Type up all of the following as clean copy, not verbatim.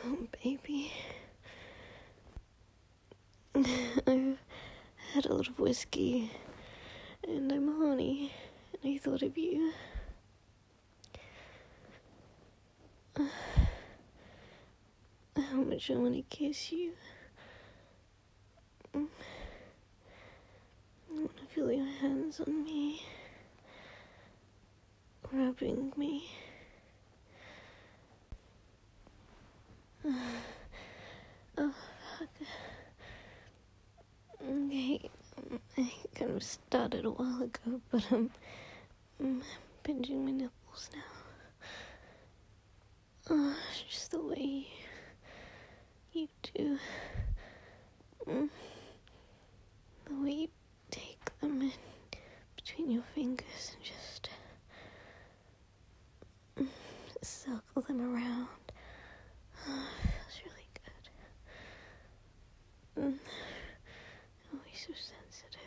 Oh, baby. I've had a lot of whiskey, and I'm horny, and I thought of you. How much I want to kiss you. I want to feel your hands on me, rubbing me. Oh, fuck. Okay, I kind of started a while ago, but I'm pinching my nipples now. Oh, it's just the way you do. The way you take them in between your fingers and just circle them around. Oh, it feels really good. Always so sensitive.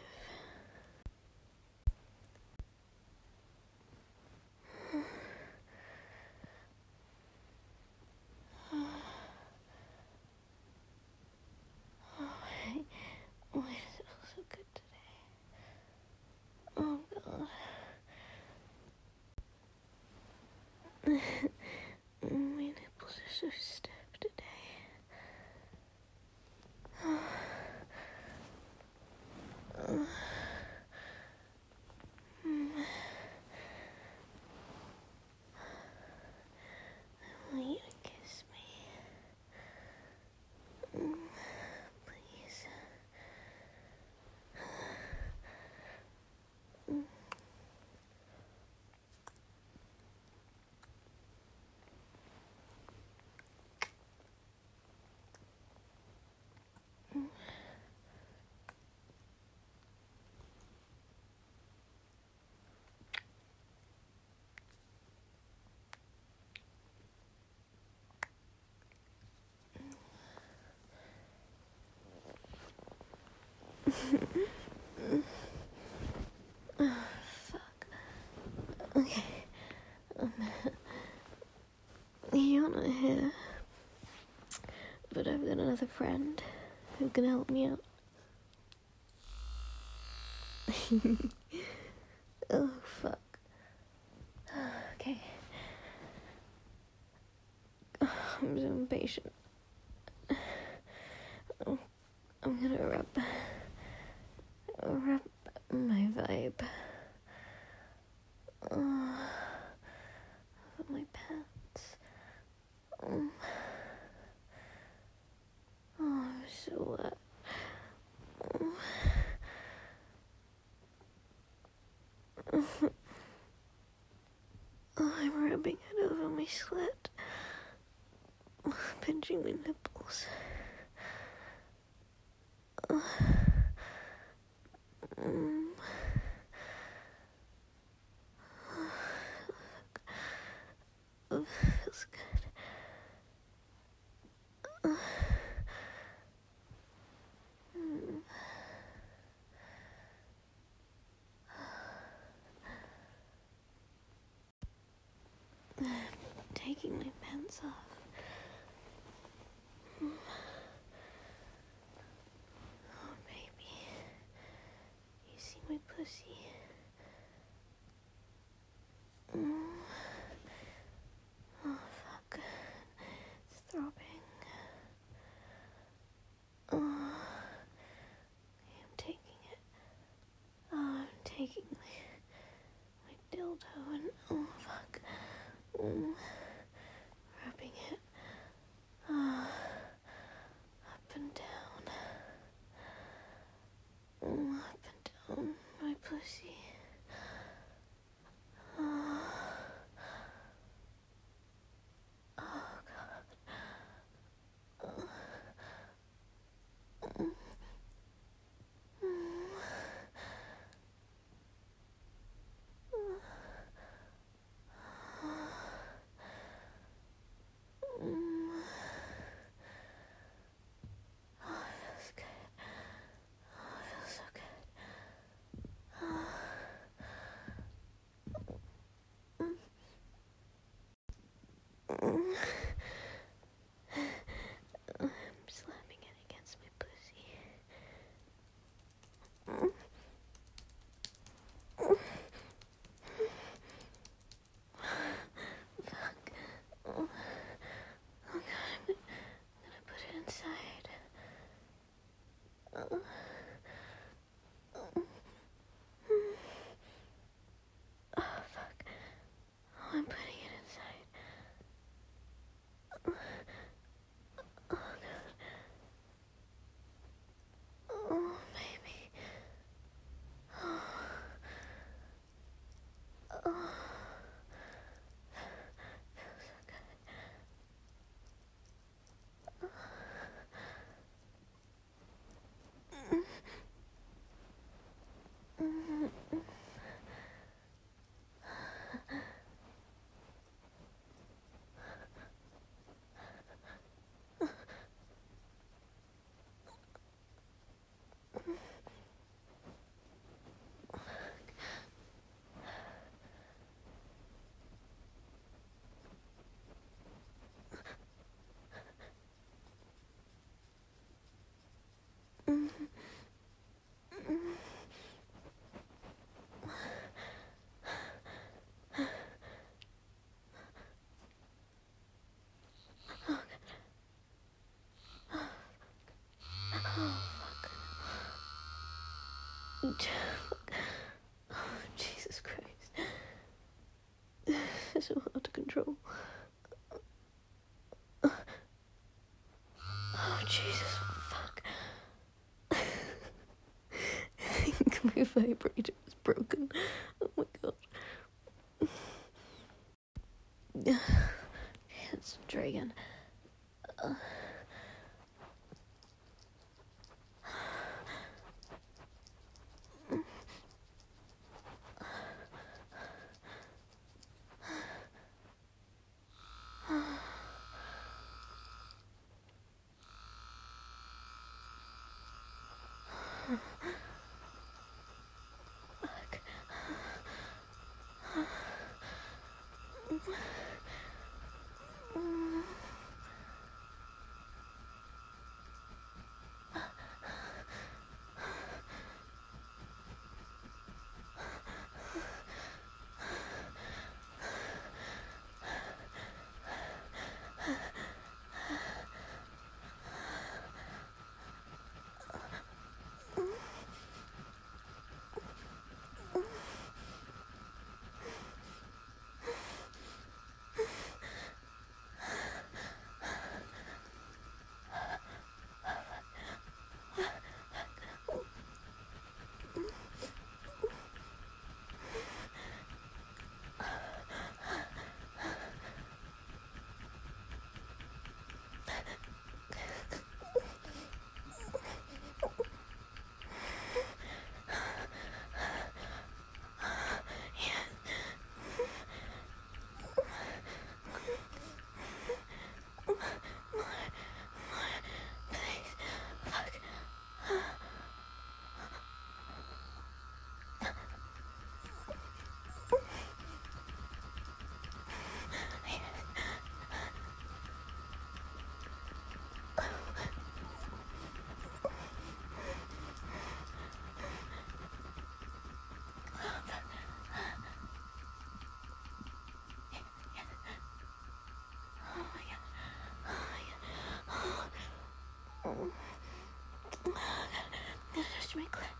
Why does it feel so good today? Oh, God. My nipples are so stiff today. I want you to kiss me. Please. Oh, fuck. Okay. You're not here, but I've got another friend who can help me out. Oh, fuck. Okay. I'm so impatient. I'm gonna rub my vibe. My pants. Oh, I'm so wet. I'm rubbing it over my slit, pinching my nipples. Feels good. Taking my pants off. Oh, baby. You see my pussy? Oh, fuck. It's throbbing. Oh, I'm taking it. Oh, I'm taking my dildo and oh, fuck. Rubbing it. Oh, up and down. Up and down my pussy. Jesus Christ. It's so hard to control. Oh, Jesus, fuck. I think my vibrator was broken. Oh my god. Let's try again. Touch my clit.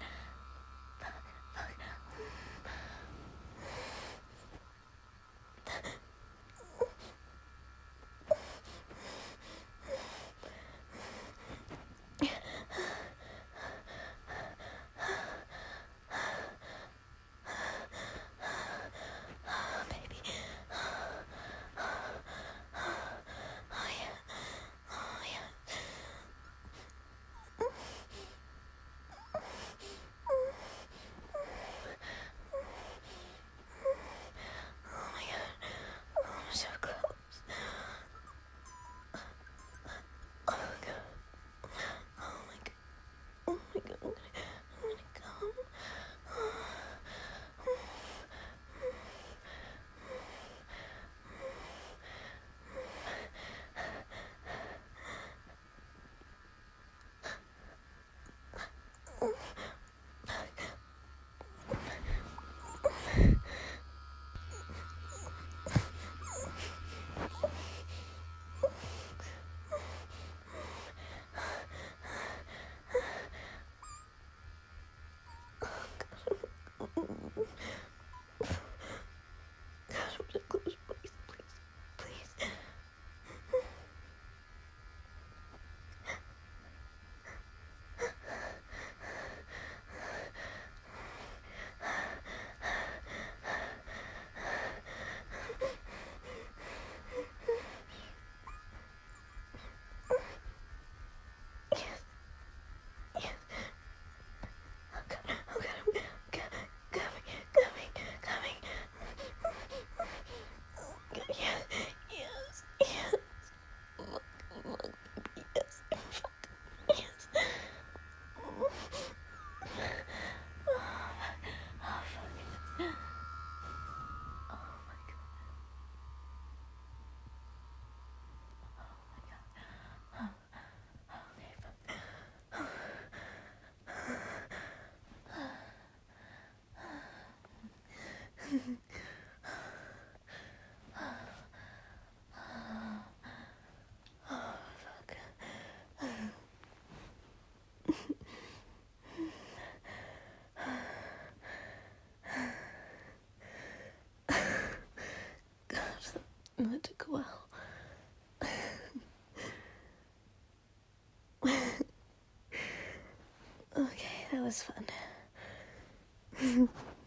That took a while. Okay, that was fun.